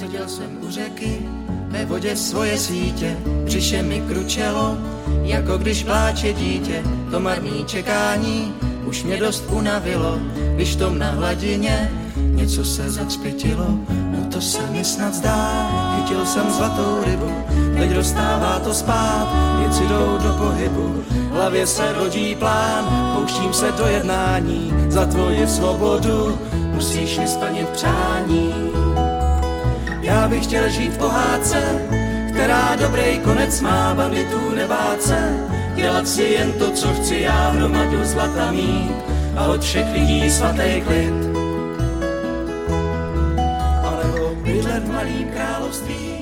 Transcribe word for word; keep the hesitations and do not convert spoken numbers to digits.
Seděl jsem u řeky, ve vodě svoje sítě, přiše mi kručelo, jako když pláče dítě. To marný čekání už mě dost unavilo, když tom na hladině něco se zacpětilo. No to se mi snad zdá, chytil jsem zlatou rybu, teď dostává to spát, věci jdou do pohybu, v hlavě se rodí plán, pouštím se do jednání, za tvoji svobodu musíš mi splnit přání. Já bych chtěl žít v pohádce, která dobrý konec má, banditů nebát se, dělat si jen to, co chci já, hromadu zlata mít a od všech lidí svatý klid. Ale bydlet v malým království